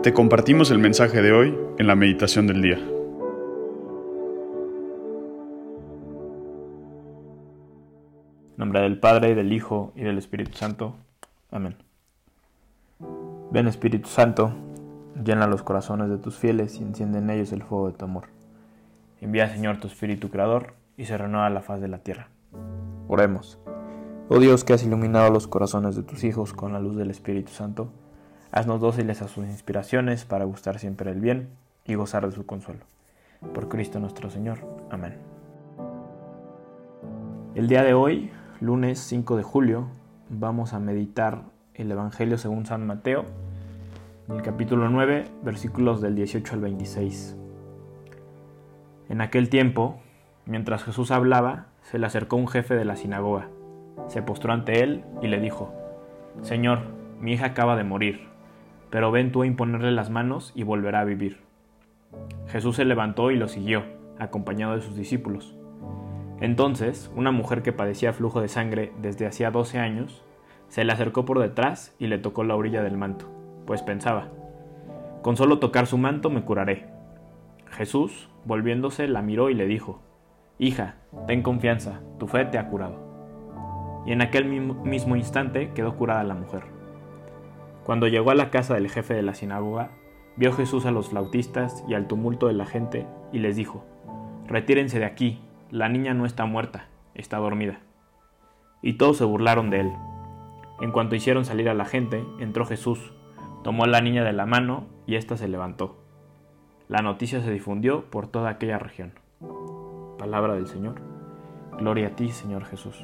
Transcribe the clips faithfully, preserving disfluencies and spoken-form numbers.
Te compartimos el mensaje de hoy en la meditación del día. En nombre del Padre, y del Hijo, y del Espíritu Santo. Amén. Ven, Espíritu Santo, llena los corazones de tus fieles y enciende en ellos el fuego de tu amor. Envía, Señor, tu Espíritu Creador, y se renueva la faz de la tierra. Oremos. Oh Dios, que has iluminado los corazones de tus hijos con la luz del Espíritu Santo, haznos dóciles a sus inspiraciones para gustar siempre el bien y gozar de su consuelo. Por Cristo nuestro Señor. Amén. El día de hoy, lunes cinco de julio, vamos a meditar el Evangelio según San Mateo, en el capítulo nueve, versículos del dieciocho al veintiséis. En aquel tiempo, mientras Jesús hablaba, se le acercó un jefe de la sinagoga. Se postró ante él y le dijo: Señor, mi hija acaba de morir, pero ven tú a imponerle las manos y volverá a vivir. Jesús se levantó y lo siguió, acompañado de sus discípulos. Entonces, una mujer que padecía flujo de sangre desde hacía doce años, se le acercó por detrás y le tocó la orilla del manto, pues pensaba: con solo tocar su manto me curaré. Jesús, volviéndose, la miró y le dijo: Hija, ten confianza, tu fe te ha curado. Y en aquel mismo instante quedó curada la mujer. Cuando llegó a la casa del jefe de la sinagoga, vio Jesús a los flautistas y al tumulto de la gente y les dijo: Retírense de aquí, la niña no está muerta, está dormida. Y todos se burlaron de él. En cuanto hicieron salir a la gente, entró Jesús, tomó a la niña de la mano y ésta se levantó. La noticia se difundió por toda aquella región. Palabra del Señor. Gloria a ti, Señor Jesús.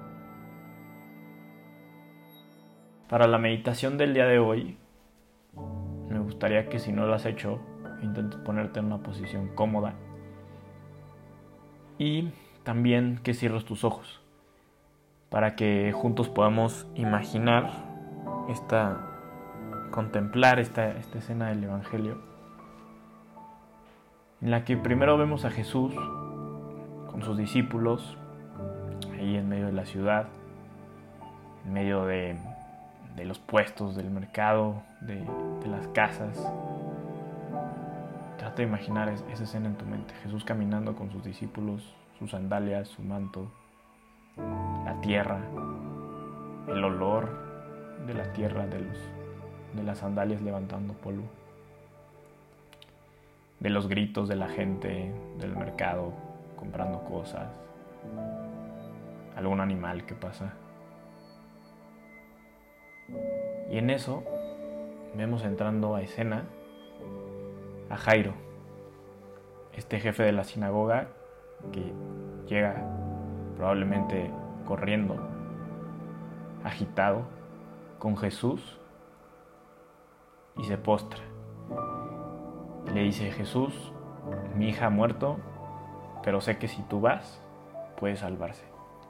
Para la meditación del día de hoy, me gustaría que, si no lo has hecho, intentes ponerte en una posición cómoda y también que cierres tus ojos para que juntos podamos imaginar esta, contemplar esta, esta escena del Evangelio, en la que primero vemos a Jesús con sus discípulos ahí en medio de la ciudad, en medio de de los puestos, del mercado, de, de las casas. Trata de imaginar esa escena en tu mente. Jesús caminando con sus discípulos, sus sandalias, su manto, la tierra, el olor de la tierra, de, los, de las sandalias levantando polvo, de los gritos de la gente del mercado comprando cosas, algún animal que pasa. Y en eso vemos entrando a escena a Jairo, este jefe de la sinagoga que llega probablemente corriendo, agitado, con Jesús y se postra. Y le dice: Jesús, mi hija ha muerto, pero sé que si tú vas, puede salvarse.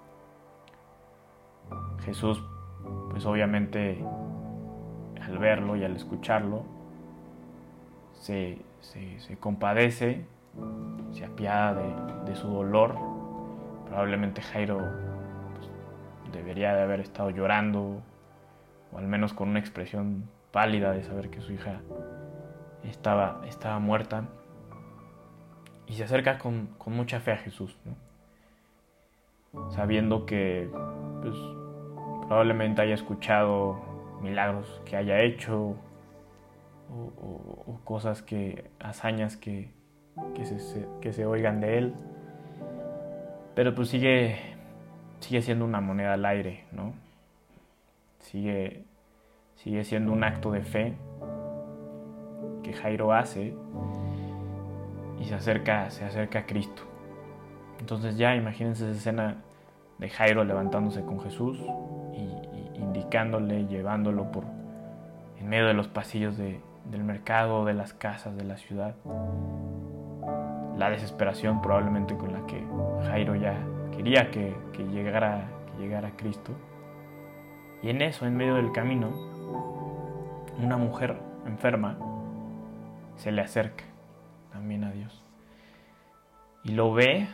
Jesús, pues obviamente, al verlo y al escucharlo, se, se, se compadece, se apiada de, de su dolor. Probablemente Jairo pues, debería de haber estado llorando, o al menos con una expresión pálida de saber que su hija estaba, estaba muerta. Y se acerca con, con mucha fe a Jesús, ¿no? Sabiendo que pues, probablemente haya escuchado milagros que haya hecho o, o, o cosas que, hazañas que, que, se, que se oigan de él, pero pues sigue, sigue siendo una moneda al aire, ¿no? Sigue, sigue siendo un acto de fe que Jairo hace y se acerca, se acerca a Cristo. Entonces ya imagínense esa escena de Jairo levantándose con Jesús y, y indicándole, llevándolo por en medio de los pasillos de, del mercado, de las casas, de la ciudad. La desesperación probablemente con la que Jairo ya quería que, que, llegara, que llegara Cristo. Y en eso, en medio del camino, una mujer enferma se le acerca también a Dios y lo ve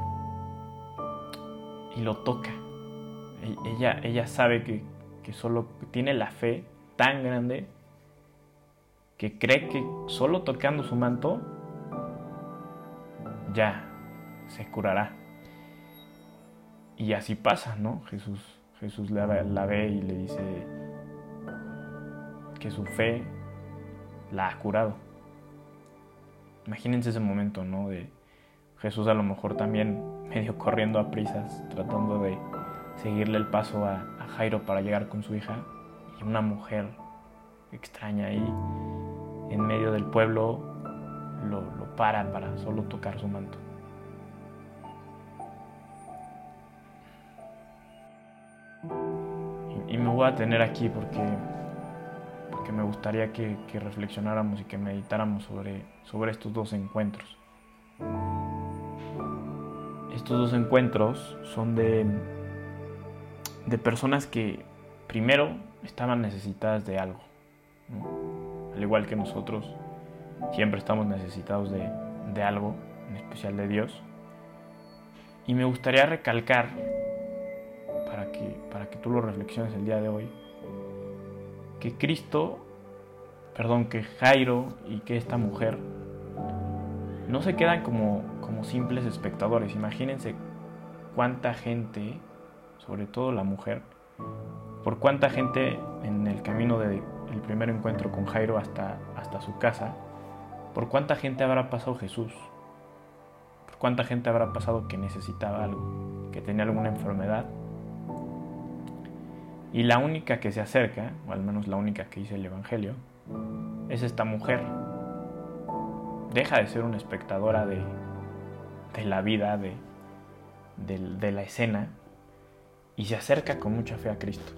y lo toca. Ella, ella sabe que, que solo tiene la fe tan grande que cree que solo tocando su manto ya se curará. Y así pasa, ¿no? Jesús, Jesús la, la ve y le dice que su fe la ha curado. Imagínense ese momento, ¿no? De Jesús a lo mejor también medio corriendo a prisas, tratando de seguirle el paso a, a Jairo para llegar con su hija, y una mujer extraña ahí en medio del pueblo lo, lo para para solo tocar su manto. Y, y me voy a tener aquí porque, porque me gustaría que, que reflexionáramos y que meditáramos sobre, sobre estos dos encuentros. Estos dos encuentros son de, de personas que primero estaban necesitadas de algo, ¿no? Al igual que nosotros, siempre estamos necesitados de, de algo, en especial de Dios. Y me gustaría recalcar, para que, para que tú lo reflexiones el día de hoy, que Cristo, perdón, que Jairo y que esta mujer no se quedan como, como simples espectadores. Imagínense cuánta gente, sobre todo la mujer, por cuánta gente en el camino del primer encuentro con Jairo hasta, hasta su casa, por cuánta gente habrá pasado Jesús, por cuánta gente habrá pasado que necesitaba algo, que tenía alguna enfermedad. Y la única que se acerca, o al menos la única que dice el Evangelio, es esta mujer. Deja de ser una espectadora de, de la vida, de, de, de la escena, y se acerca con mucha fe a Cristo.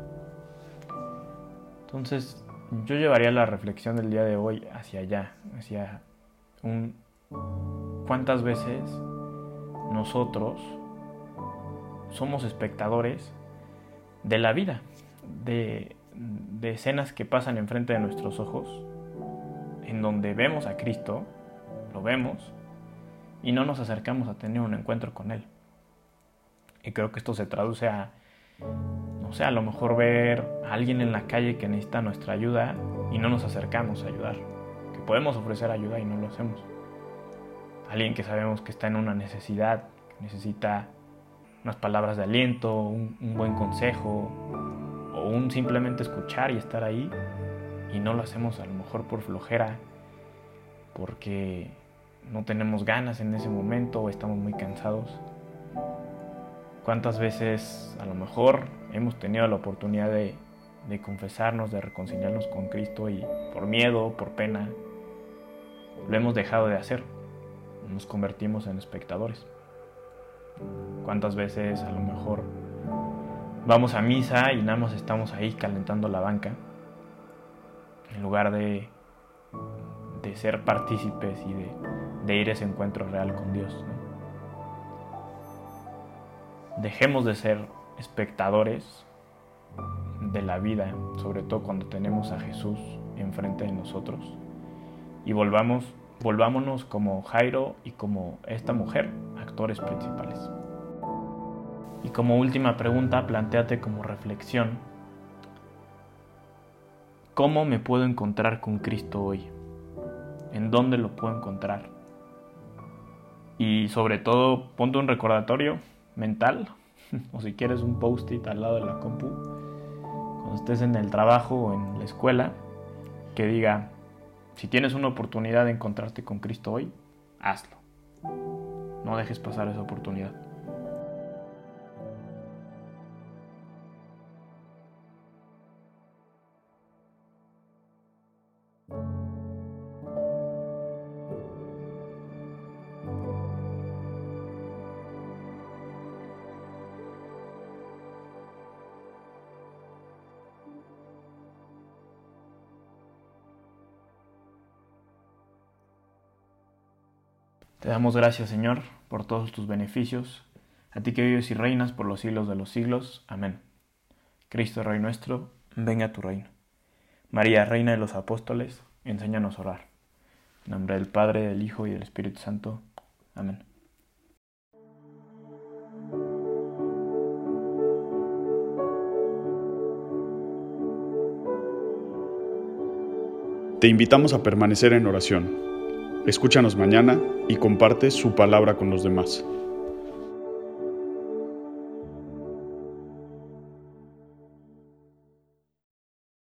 Entonces, yo llevaría la reflexión del día de hoy hacia allá, hacia un cuántas veces nosotros somos espectadores de la vida, de, de escenas que pasan enfrente de nuestros ojos, en donde vemos a Cristo, lo vemos, y no nos acercamos a tener un encuentro con Él. Y creo que esto se traduce a, no sé, a lo mejor ver a alguien en la calle que necesita nuestra ayuda y no nos acercamos a ayudar, que podemos ofrecer ayuda y no lo hacemos. Alguien que sabemos que está en una necesidad, que necesita unas palabras de aliento, un, un buen consejo, o un simplemente escuchar y estar ahí, y no lo hacemos a lo mejor por flojera, porque no tenemos ganas en ese momento o estamos muy cansados. ¿Cuántas veces a lo mejor hemos tenido la oportunidad de, de confesarnos, de reconciliarnos con Cristo, y por miedo, por pena, lo hemos dejado de hacer? Nos convertimos en espectadores. ¿Cuántas veces a lo mejor vamos a misa y nada más estamos ahí calentando la banca, en lugar de, de ser partícipes y de, de ir a ese encuentro real con Dios, ¿no? Dejemos de ser espectadores de la vida, sobre todo cuando tenemos a Jesús enfrente de nosotros, y volvamos, volvámonos como Jairo y como esta mujer, actores principales. Y como última pregunta, plantéate como reflexión: ¿cómo me puedo encontrar con Cristo hoy? ¿En dónde lo puedo encontrar? Y sobre todo, ponte un recordatorio mental, o si quieres un post-it al lado de la compu, cuando estés en el trabajo o en la escuela, que diga: si tienes una oportunidad de encontrarte con Cristo hoy, hazlo. No dejes pasar esa oportunidad. Te damos gracias, Señor, por todos tus beneficios, a ti que vives y reinas por los siglos de los siglos. Amén. Cristo, Rey nuestro, venga a tu reino. María, Reina de los Apóstoles, enséñanos a orar. En nombre del Padre, del Hijo y del Espíritu Santo. Amén. Te invitamos a permanecer en oración. Escúchanos mañana y comparte su palabra con los demás.